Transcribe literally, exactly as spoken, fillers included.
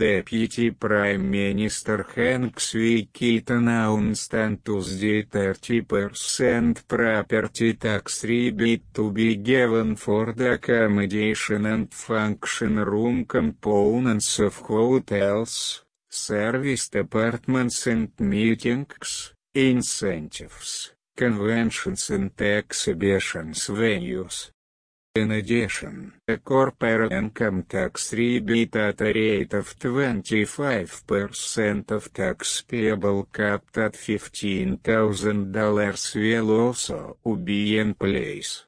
Deputy Prime Minister Hank Sweet announced on Tuesday thirty percent property tax rebate to be given for the accommodation and function room components of hotels, serviced apartments and meetings, incentives, conventions and exhibitions venues. In addition, a corporate income tax rebate at a rate of twenty-five percent of tax payable capped at fifteen thousand dollars will also be in place.